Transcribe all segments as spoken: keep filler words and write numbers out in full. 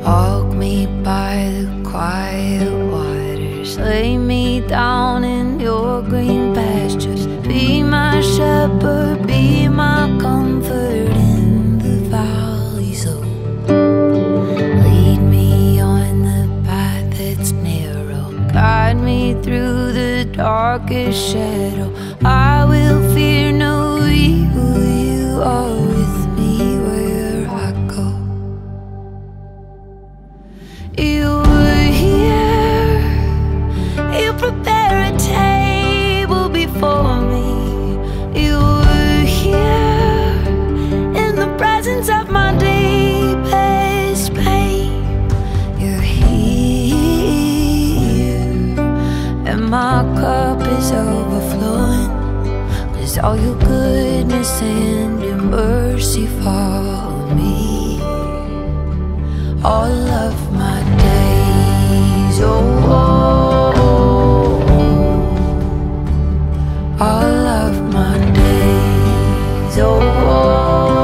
Walk me by the quiet waters, lay me down in your green pastures. Be my shepherd, be my comfort in the valleys low. Lead me on the path that's narrow, guide me through the darkest shadow. I will fear no evil, you are with me where I go. You were here, you prepare a table before me. You were here in the presence of my deepest pain. You're here, and my cup is overflowing, 'cause all your goodness and your mercy follow me all of my days. Oh, oh, oh. All of my days. Oh, oh, oh.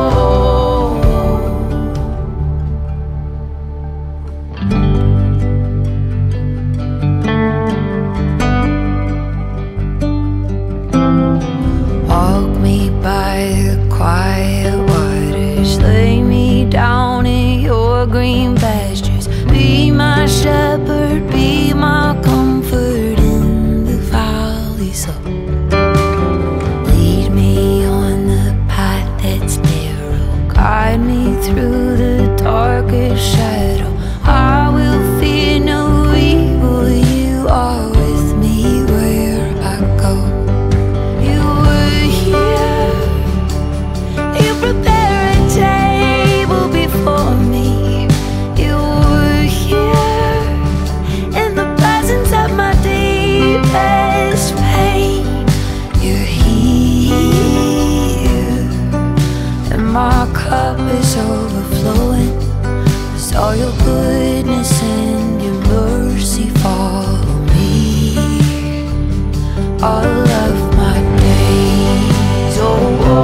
Walk me by the quiet waters, lay me down in your green pastures. Be my shepherd, be my comfort in the valleys low. Lead me on the path that's narrow, guide me through the darkest shadow. I will fear no evil, you are with me where I go. You were here, you prepare a table before me. You were here in the presence of my deepest pain. You're here, and my cup is overflowing, 'cause all your goodness and your mercy follow me all of my days. Oh, oh,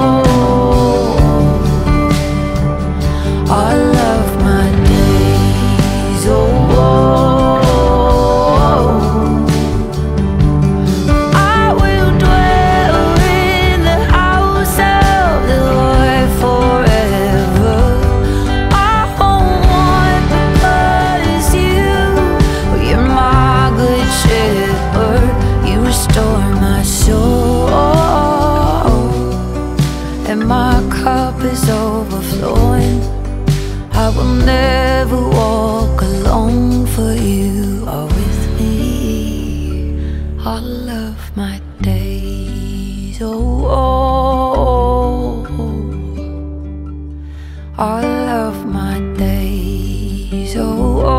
oh. All of my days. Oh, oh, oh. I will dwell in the house of the Lord forever. I won't want, because you, you're my good shepherd. You restore my soul, and my cup is overflowing. I will never walk alone, for you are with me all of my days. Oh, oh, oh. All of my days. Oh, oh.